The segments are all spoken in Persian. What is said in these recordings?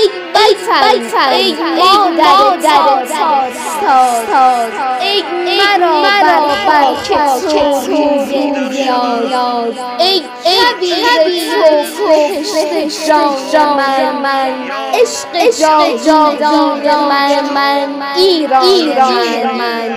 ای وطن، ای مادر تاج، ای مرا بر تو روی نیاز، ای حبیب تو بهشت جان من، عشق جاودان من، ایران من.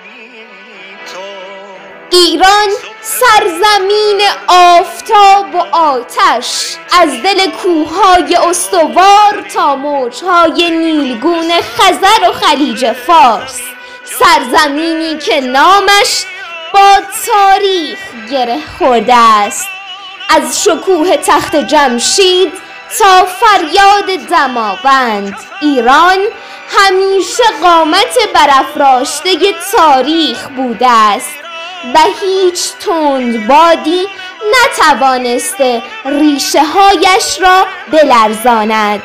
ایران سرزمین آفتاب و آتش، از دل کوههای استوار تا موجهای نیلگون خزر و خلیج فارس، سرزمینی که نامش با تاریخ گره خورده است. از شکوه تخت جمشید تا فریاد دماوند، ایران همیشه قامت برافراشته تاریخ بوده است و هیچ تندبادی نتوانسته ریشه هایش را بلرزاند.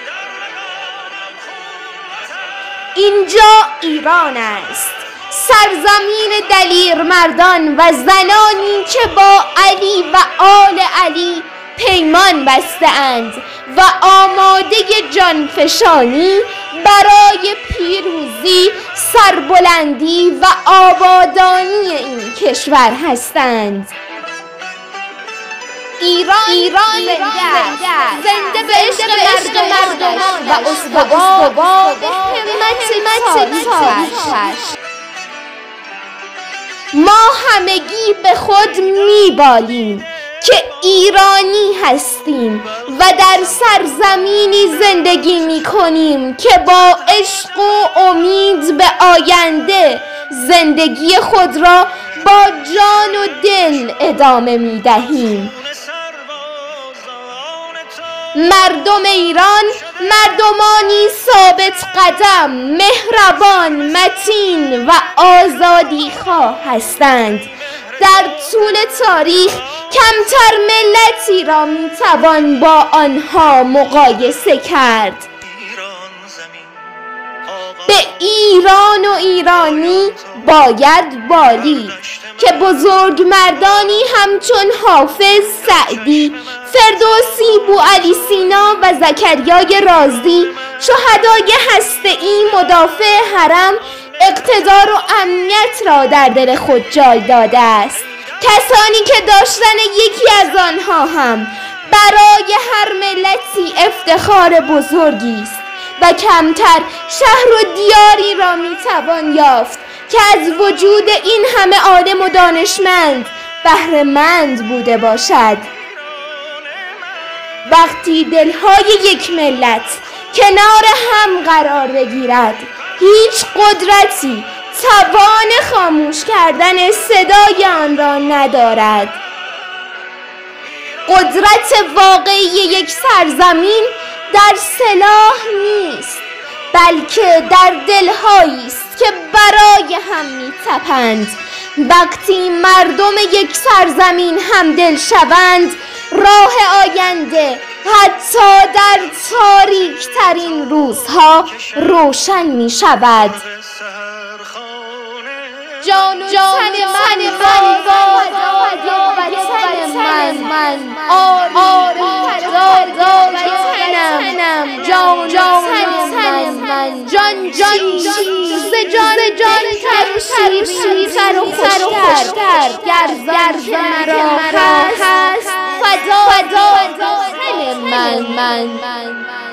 اینجا ایران است، سرزمین دلیرمردان و زنانی که با علی و آل علی پیمان بسته اند و آماده جانفشانی برای پیروزی، سربلندی و آبادانی این کشور هستند. ایران زنده به عشق مردمان و استوار همت تاریخش. ما همگی به خود میبالیم که ایرانی هستیم و در سرزمینی زندگی میکنیم که با عشق و امید به آینده زندگی خود را با جان و دل ادامه میدهیم. مردم ایران مردمانی ثابت قدم، مهربان، متین و آزادیخواه هستند. در طول تاریخ کمتر ملتی را میتوان با آنها مقایسه کرد. به ایران و ایرانی باید بالید که بزرگ مردانی همچون حافظ، سعدی، فردوسی، بوعلی سینا و زکریای رازی، شهدای هسته‌ای مدافع حرم، اقتدار و امنیت را در دل خود جای داده است. کسانی که داشتن یکی از آنها هم برای هر ملتی افتخار بزرگی است و کمتر شهر و دیاری را میتوان یافت که از وجود این همه عالم و دانشمند بهره مند بوده باشد. وقتی دلهای یک ملت کنار هم قرار بگیرد، هیچ قدرتی توان خاموش کردن صدای آن را ندارد. قدرت واقعی یک سرزمین در سلاح نیست، بلکه در دلهایی است که برای هم می‌تپند. وقتی مردم یک سرزمین همدل شوند، راه آینده حتی در تاریک ترین روزها روشن می شود. جان و تن من سر و خوشتر گرز مرا هست فدا تن من